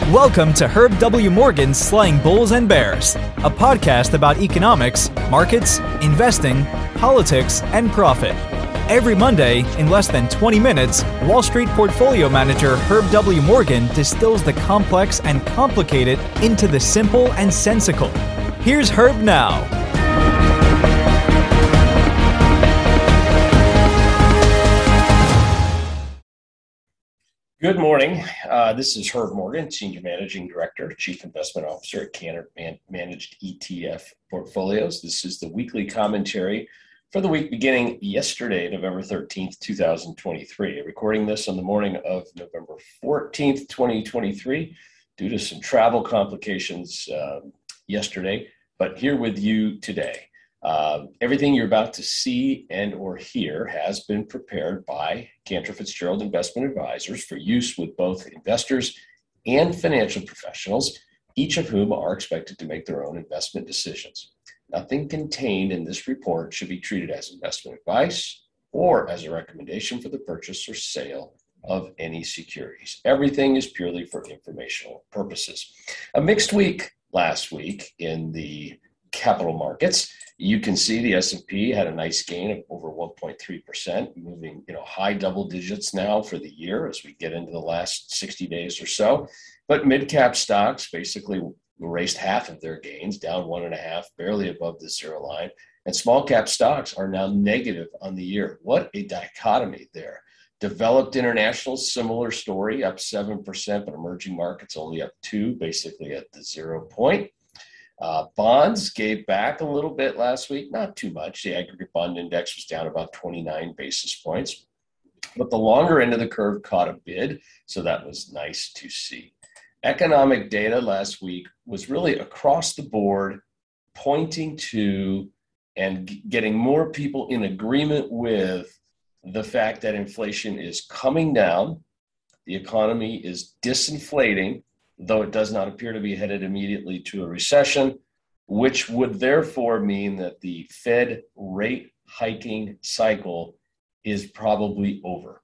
Welcome to Herb W. Morgan's Slaying Bulls and Bears, a podcast about economics, markets, investing, politics, and profit. Every Monday, in less than 20 minutes, Wall Street portfolio manager Herb W. Morgan distills the complex and complicated into the simple and sensical. Here's Herb now. Good morning. This is Herb Morgan, Senior Managing Director, Chief Investment Officer at Cantor Managed ETF Portfolios. This is the weekly commentary for the week beginning yesterday, November 13th, 2023. I'm recording this on the morning of November 14th, 2023, due to some travel complications yesterday, but here with you today. Everything you're about to see and or hear has been prepared by Cantor Fitzgerald Investment Advisors for use with both investors and financial professionals, each of whom are expected to make their own investment decisions. Nothing contained in this report should be treated as investment advice or as a recommendation for the purchase or sale of any securities. Everything is purely for informational purposes. A mixed week last week in the capital markets. You can see the S&P had a nice gain of over 1.3%, moving high double digits now for the year as we get into the last 60 days or so. But mid-cap stocks basically erased half of their gains, down 1.5, barely above the zero line. And small cap stocks are now negative on the year. What a dichotomy there. Developed international, similar story, up 7%, but emerging markets only up 2%, basically at the 0 point. Bonds gave back a little bit last week, not too much. The aggregate bond index was down about 29 basis points, but the longer end of the curve caught a bid, so that was nice to see. Economic data last week was really across the board, pointing to and getting more people in agreement with the fact that inflation is coming down, the economy is disinflating, though it does not appear to be headed immediately to a recession, which would therefore mean that the Fed rate hiking cycle is probably over.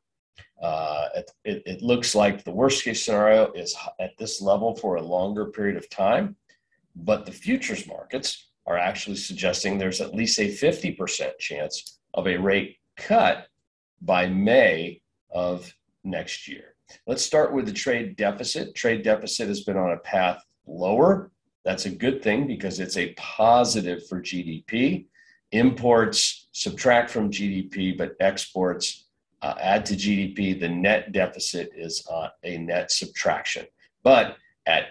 It looks like the worst case scenario is at this level for a longer period of time, but the futures markets are actually suggesting there's at least a 50% chance of a rate cut by May of next year. Let's start with the trade deficit. Trade deficit has been on a path lower. That's a good thing because it's a positive for GDP. Imports subtract from GDP, but exports add to GDP. The net deficit is a net subtraction. But at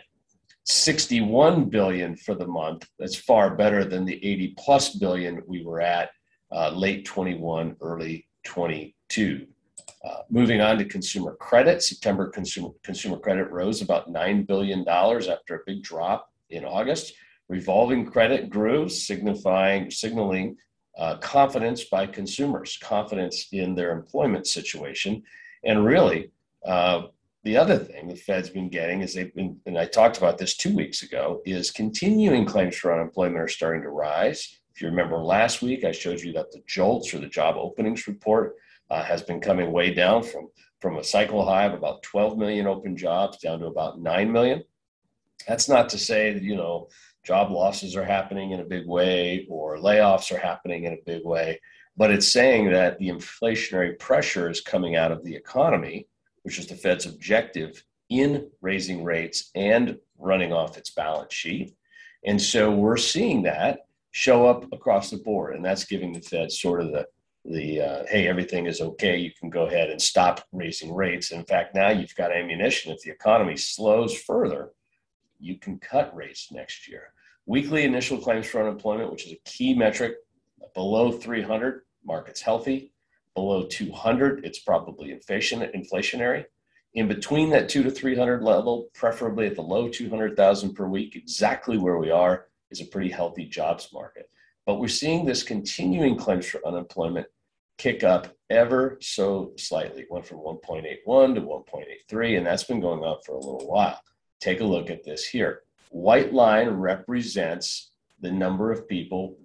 61 billion for the month, that's far better than the 80 plus billion we were at late 21, early 22. Moving on to consumer credit, September consumer credit rose about $9 billion after a big drop in August. Revolving credit grew, signaling confidence by consumers, confidence in their employment situation. And really, the other thing the Fed's been getting is and I talked about this 2 weeks ago, is continuing claims for unemployment are starting to rise. If you remember last week, I showed you that the JOLTS, or the job openings report, has been coming way down from a cycle high of about 12 million open jobs down to about 9 million. That's not to say that, job losses are happening in a big way or layoffs are happening in a big way, but it's saying that the inflationary pressure is coming out of the economy, which is the Fed's objective in raising rates and running off its balance sheet. And so we're seeing that show up across the board, and that's giving the Fed sort of the hey, everything is okay, you can go ahead and stop raising rates. In fact, now you've got ammunition. If the economy slows further, you can cut rates next year. Weekly initial claims for unemployment, which is a key metric, below 300, market's healthy. Below 200, it's probably inflationary. In between that 200 to 300 level, preferably at the low 200,000 per week, exactly where we are, is a pretty healthy jobs market. But we're seeing this continuing claims for unemployment kick up ever so slightly. It went from 1.81 to 1.83, and that's been going on for a little while. Take a look at this here. White line represents the number of people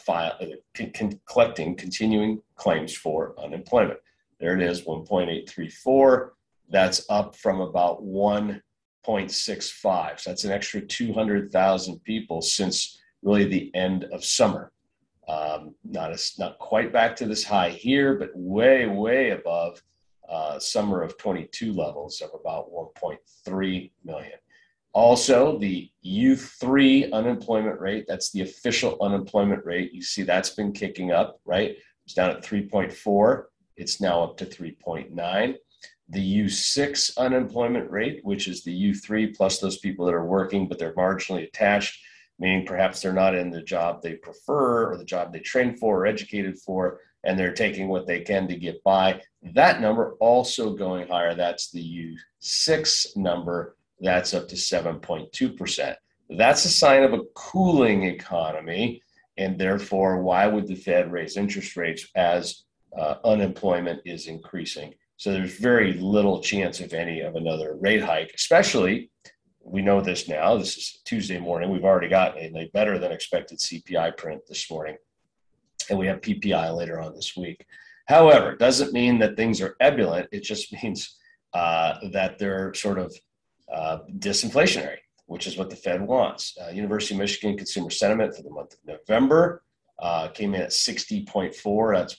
collecting continuing claims for unemployment. There it is, 1.834. That's up from about 1 0.65. So that's an extra 200,000 people since really the end of summer. Not quite back to this high here, but way above summer of 22 levels of about 1.3 million. Also, the U3 unemployment rate, that's the official unemployment rate. You see that's been kicking up, right? It was down at 3.4. It's now up to 3.9. The U6 unemployment rate, which is the U3 plus those people that are working, but they're marginally attached, meaning perhaps they're not in the job they prefer or the job they trained for or educated for, and they're taking what they can to get by. That number also going higher. That's the U6 number. That's up to 7.2%. That's a sign of a cooling economy, and therefore, why would the Fed raise interest rates as unemployment is increasing? So there's very little chance, if any, of another rate hike, especially, we know this now, this is Tuesday morning, we've already gotten a better than expected CPI print this morning, and we have PPI later on this week. However, it doesn't mean that things are ebullient. It just means that they're sort of disinflationary, which is what the Fed wants. University of Michigan consumer sentiment for the month of November came in at 60.4. That's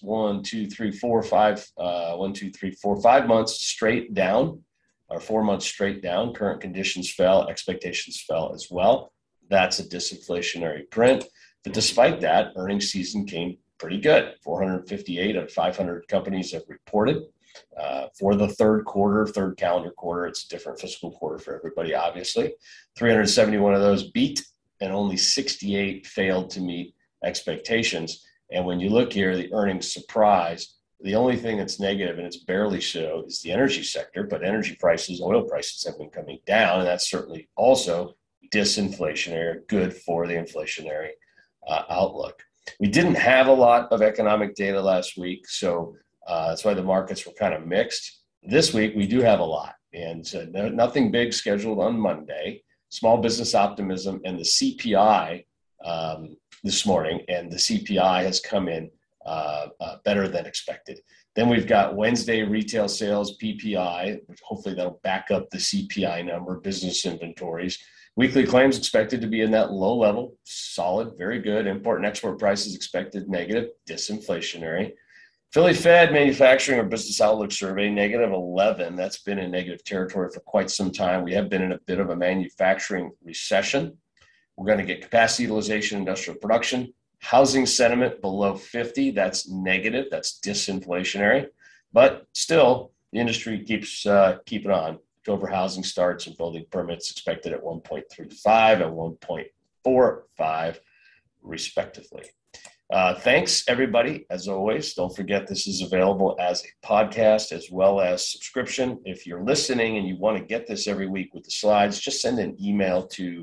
5 months straight down, or 4 months straight down. Current conditions fell, expectations fell as well. That's a disinflationary print. But despite that, earnings season came pretty good. 458 out of 500 companies have reported. For the third calendar quarter, it's a different fiscal quarter for everybody, obviously. 371 of those beat, and only 68 failed to meet expectations. And when you look here, the earnings surprise, the only thing that's negative, and it's barely so, is the energy sector. But energy prices, oil prices have been coming down, and that's certainly also disinflationary, good for the inflationary outlook. We didn't have a lot of economic data last week, so that's why the markets were kind of mixed. This week, we do have a lot, and so nothing big scheduled on Monday. Small business optimism and the CPI this morning, and the CPI has come in better than expected. Then we've got Wednesday retail sales, PPI, which hopefully that'll back up the CPI number, business inventories. Weekly claims expected to be in that low level, solid, very good. Import and export prices expected negative, disinflationary. Philly Fed manufacturing or business outlook survey, negative 11. That's been in negative territory for quite some time. We have been in a bit of a manufacturing recession. We're going to get capacity utilization, industrial production, housing sentiment below 50. That's negative. That's disinflationary. But still, the industry keeps keeping on. October housing starts and building permits expected at 1.35 and 1.45, respectively. Thanks, everybody. As always, don't forget this is available as a podcast as well as subscription. If you're listening and you want to get this every week with the slides, just send an email to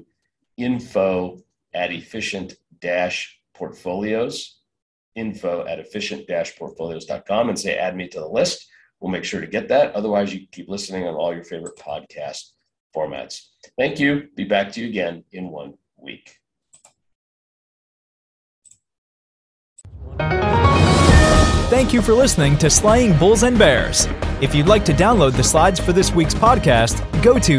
info@efficient-portfolios, info@efficient-portfolios.com, and say, add me to the list. We'll make sure to get that. Otherwise, you can keep listening on all your favorite podcast formats. Thank you. Be back to you again in 1 week. Thank you for listening to Slaying Bulls and Bears. If you'd like to download the slides for this week's podcast, go to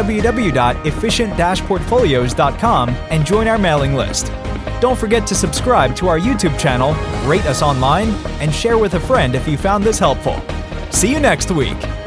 www.efficient-portfolios.com and join our mailing list. Don't forget to subscribe to our YouTube channel, rate us online, and share with a friend if you found this helpful. See you next week.